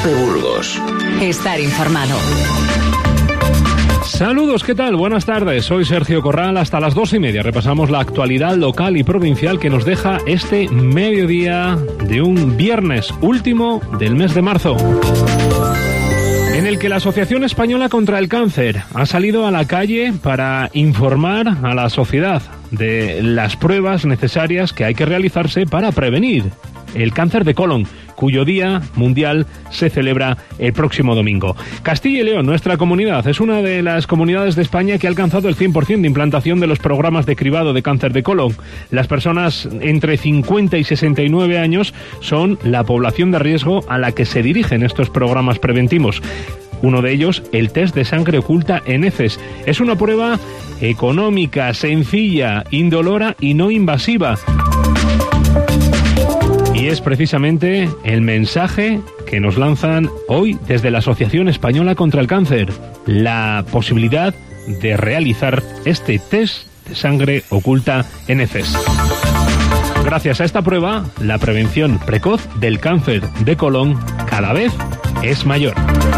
Cope Burgos. Estar informado. Saludos, ¿qué tal? Buenas tardes, soy Sergio Corral. Hasta las 2:30 repasamos la actualidad local y provincial que nos deja este mediodía de un viernes último del mes de marzo, en el que la Asociación Española contra el Cáncer ha salido a la calle para informar a la sociedad de las pruebas necesarias que hay que realizarse para prevenir el cáncer de colon, cuyo Día Mundial se celebra el próximo domingo. Castilla y León, nuestra comunidad, es una de las comunidades de España que ha alcanzado el 100% de implantación de los programas de cribado de cáncer de colon. Las personas entre 50 y 69 años son la población de riesgo a la que se dirigen estos programas preventivos. Uno de ellos, el test de sangre oculta en heces. Es una prueba económica, sencilla, indolora y no invasiva. Y es precisamente el mensaje que nos lanzan hoy desde la Asociación Española contra el Cáncer. La posibilidad de realizar este test de sangre oculta en heces. Gracias a esta prueba, la prevención precoz del cáncer de colon cada vez es mayor.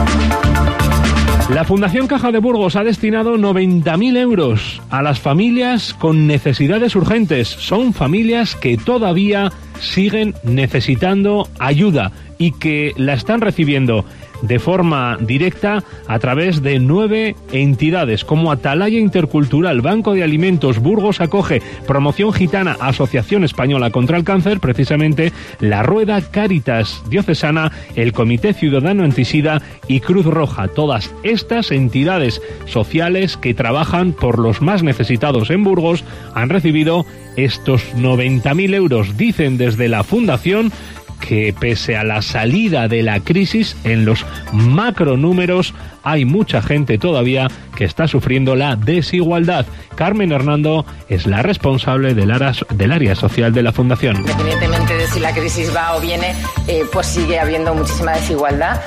La Fundación Caja de Burgos ha destinado 90.000 euros a las familias con necesidades urgentes. Son familias que todavía siguen necesitando ayuda y que la están recibiendo de forma directa a través de 9 entidades como Atalaya Intercultural, Banco de Alimentos, Burgos Acoge, Promoción Gitana, Asociación Española contra el Cáncer, precisamente La Rueda, Cáritas Diocesana, el Comité Ciudadano Antisida y Cruz Roja. Todas estas entidades sociales que trabajan por los más necesitados en Burgos han recibido estos 90.000 euros. Dicen desde la Fundación que pese a la salida de la crisis, en los macronúmeros hay mucha gente todavía que está sufriendo la desigualdad. Carmen Hernando es la responsable del área social de la Fundación. Independientemente de si la crisis va o viene, pues sigue habiendo muchísima desigualdad.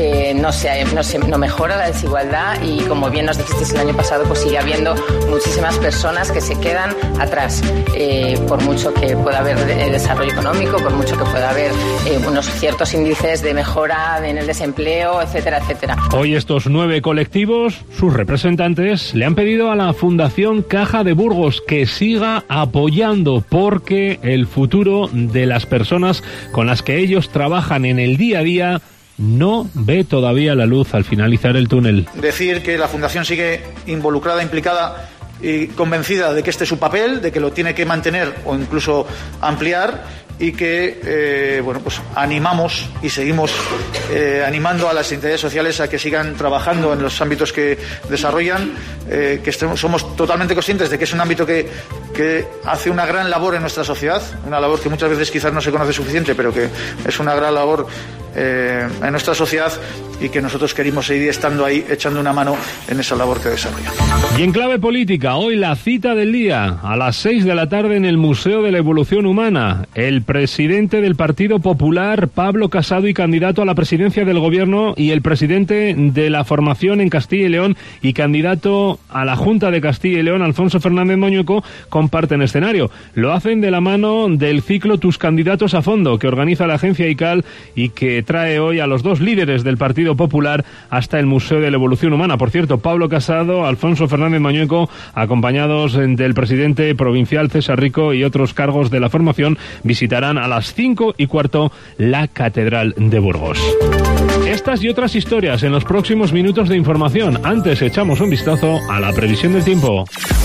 No mejora la desigualdad y, como bien nos dijiste el año pasado, pues sigue habiendo muchísimas personas que se quedan atrás. Por mucho que pueda haber desarrollo económico, por mucho que pueda haber unos ciertos índices de mejora en el desempleo, etcétera, etcétera. Hoy estos 9 colectivos, sus representantes, le han pedido a la Fundación Caja de Burgos que siga apoyando, porque el futuro de las personas con las que ellos trabajan en el día a día no ve todavía la luz al finalizar el túnel. Decir que la Fundación sigue involucrada, implicada y convencida de que este es su papel, de que lo tiene que mantener o incluso ampliar, y que pues animamos y seguimos animando a las entidades sociales a que sigan trabajando en los ámbitos que desarrollan, somos totalmente conscientes de que es un ámbito que hace una gran labor en nuestra sociedad, una labor que muchas veces quizás no se conoce suficiente, pero que es una gran labor en nuestra sociedad, y que nosotros queremos seguir estando ahí echando una mano en esa labor que desarrollan. Y en clave política, hoy la cita del día, a las 6 de la tarde en el Museo de la Evolución Humana. El presidente del Partido Popular, Pablo Casado, y candidato a la presidencia del Gobierno, y el presidente de la formación en Castilla y León y candidato a la Junta de Castilla y León, Alfonso Fernández Moñueco, comparten escenario. Lo hacen de la mano del ciclo Tus Candidatos a Fondo, que organiza la agencia ICAL y que trae hoy a los dos líderes del Partido Popular hasta el Museo de la Evolución Humana. Por cierto, Pablo Casado, Alfonso Fernández Moñueco, acompañados del presidente provincial César Rico y otros cargos de la formación, visitarán a las 5:15 la Catedral de Burgos. Estas y otras historias en los próximos minutos de información. Antes echamos un vistazo a la previsión del tiempo.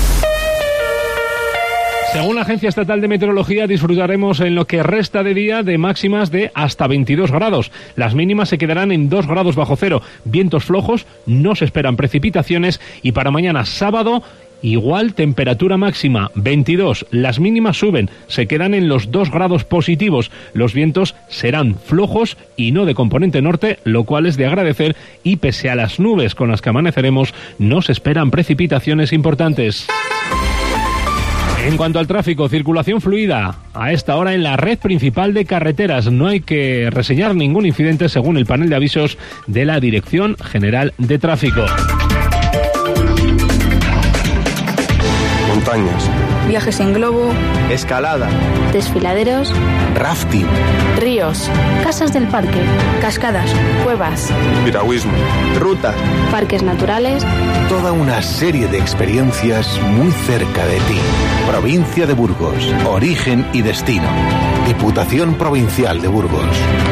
Según la Agencia Estatal de Meteorología, disfrutaremos en lo que resta de día de máximas de hasta 22 grados. Las mínimas se quedarán en 2 grados bajo cero. Vientos flojos, no se esperan precipitaciones, y para mañana sábado igual temperatura máxima, 22. Las mínimas suben, se quedan en los 2 grados positivos. Los vientos serán flojos y no de componente norte, lo cual es de agradecer, y pese a las nubes con las que amaneceremos, no se esperan precipitaciones importantes. En cuanto al tráfico, circulación fluida a esta hora en la red principal de carreteras. No hay que reseñar ningún incidente según el panel de avisos de la Dirección General de Tráfico. Montañas. Viajes en globo, escalada, desfiladeros, rafting, ríos, casas del parque, cascadas, cuevas, piragüismo, rutas, parques naturales. Toda una serie de experiencias muy cerca de ti. Provincia de Burgos, origen y destino. Diputación Provincial de Burgos.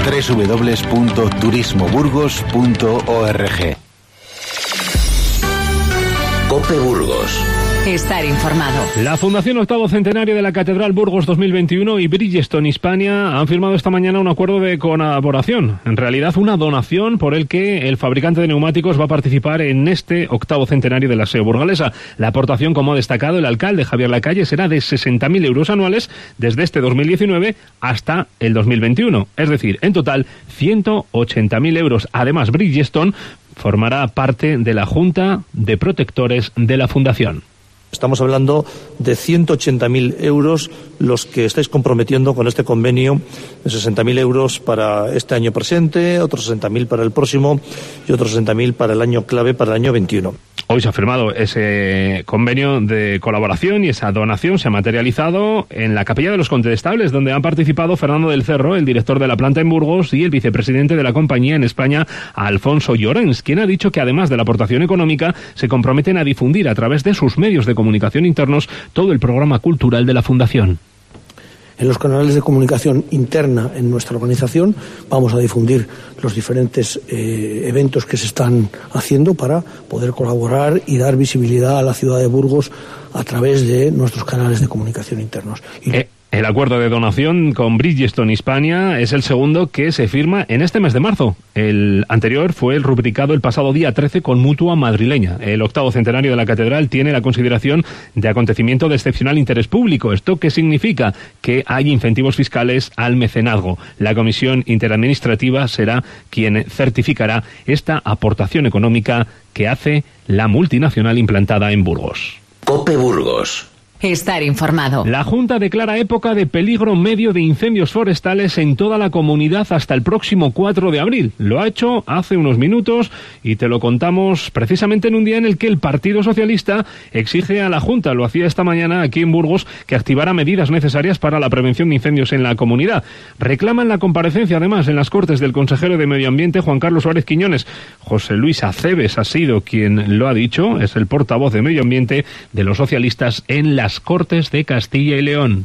www.turismoburgos.org. COPE Burgos. Estar informado. La Fundación Octavo Centenario de la Catedral Burgos 2021 y Bridgestone Hispania han firmado esta mañana un acuerdo de colaboración. En realidad, una donación por el que el fabricante de neumáticos va a participar en este octavo centenario de la SEO burgalesa. La aportación, como ha destacado el alcalde Javier Lacalle, será de 60.000 euros anuales desde este 2019 hasta el 2021. Es decir, en total, 180.000 euros. Además, Bridgestone formará parte de la Junta de Protectores de la Fundación. Estamos hablando de 180.000 euros los que estáis comprometiendo con este convenio, de 60.000 euros para este año presente, otros 60.000 para el próximo y otros 60.000 para el año clave, para el año 21. Hoy se ha firmado ese convenio de colaboración y esa donación se ha materializado en la Capilla de los Condestables, donde han participado Fernando del Cerro, el director de la planta en Burgos, y el vicepresidente de la compañía en España, Alfonso Llorens, quien ha dicho que además de la aportación económica, se comprometen a difundir a través de sus medios de comunicación internos todo el programa cultural de la Fundación. En los canales de comunicación interna en nuestra organización vamos a difundir los diferentes eventos que se están haciendo para poder colaborar y dar visibilidad a la ciudad de Burgos a través de nuestros canales de comunicación internos. El acuerdo de donación con Bridgestone Hispania es el segundo que se firma en este mes de marzo. El anterior fue el rubricado el pasado día 13 con Mutua Madrileña. El octavo centenario de la Catedral tiene la consideración de acontecimiento de excepcional interés público. ¿Esto qué significa? Que hay incentivos fiscales al mecenazgo. La Comisión Interadministrativa será quien certificará esta aportación económica que hace la multinacional implantada en Burgos. COPE Burgos. Estar informado. La Junta declara época de peligro medio de incendios forestales en toda la comunidad hasta el próximo 4 de abril. Lo ha hecho hace unos minutos y te lo contamos precisamente en un día en el que el Partido Socialista exige a la Junta, lo hacía esta mañana aquí en Burgos, que activara medidas necesarias para la prevención de incendios en la comunidad. Reclaman la comparecencia además en las Cortes del consejero de Medio Ambiente, Juan Carlos Suárez Quiñones. José Luis Aceves ha sido quien lo ha dicho, es el portavoz de Medio Ambiente de los socialistas en las Cortes de Castilla y León.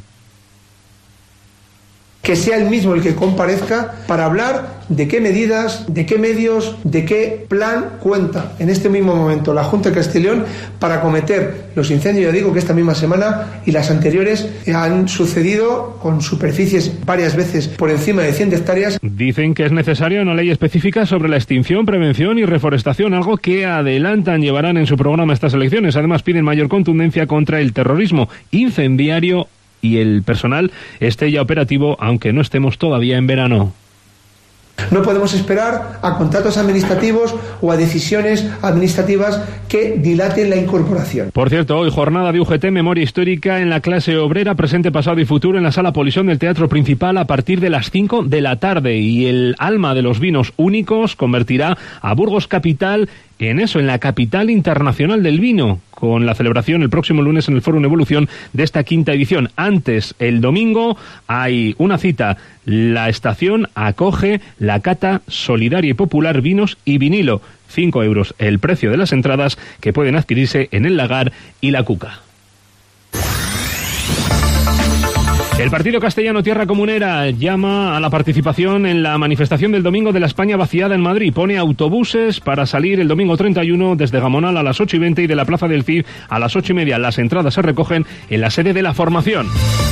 Que sea él mismo el que comparezca para hablar de qué medidas, de qué medios, de qué plan cuenta en este mismo momento la Junta de Castilla y León para acometer los incendios. Ya digo que esta misma semana y las anteriores han sucedido con superficies varias veces por encima de 100 hectáreas. Dicen que es necesaria una ley específica sobre la extinción, prevención y reforestación, algo que adelantan llevarán en su programa estas elecciones. Además piden mayor contundencia contra el terrorismo incendiario y el personal esté ya operativo, aunque no estemos todavía en verano. No podemos esperar a contratos administrativos o a decisiones administrativas que dilaten la incorporación. Por cierto, hoy jornada de UGT Memoria Histórica en la clase obrera, presente, pasado y futuro en la Sala Polisón del Teatro Principal a partir de las 5 de la tarde. Y el alma de los vinos únicos convertirá a Burgos capital en eso, en la capital internacional del vino, con la celebración el próximo lunes en el Fórum Evolución de esta quinta edición. Antes, el domingo, hay una cita. La estación acoge la cata solidaria y popular Vinos y Vinilo. 5 euros el precio de las entradas, que pueden adquirirse en el Lagar y la Cuca. El Partido Castellano Tierra Comunera llama a la participación en la manifestación del domingo de la España vaciada en Madrid. Pone autobuses para salir el domingo 31 desde Gamonal a las 8:20 y de la Plaza del Cid a las 8:30. Las entradas se recogen en la sede de la formación.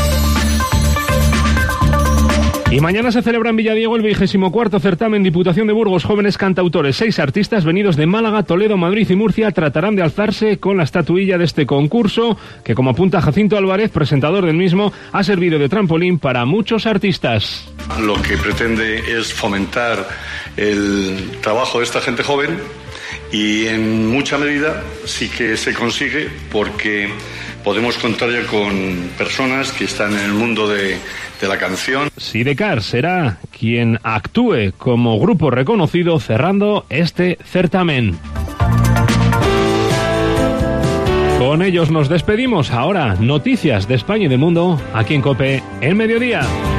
Y mañana se celebra en Villadiego el 24º certamen Diputación de Burgos Jóvenes Cantautores. 6 artistas venidos de Málaga, Toledo, Madrid y Murcia tratarán de alzarse con la estatuilla de este concurso, que, como apunta Jacinto Álvarez, presentador del mismo, ha servido de trampolín para muchos artistas. Lo que pretende es fomentar el trabajo de esta gente joven y en mucha medida sí que se consigue, porque podemos contar ya con personas que están en el mundo de la canción. Sidecar será quien actúe como grupo reconocido cerrando este certamen. Con ellos nos despedimos. Ahora, noticias de España y del mundo, aquí en COPE, el mediodía.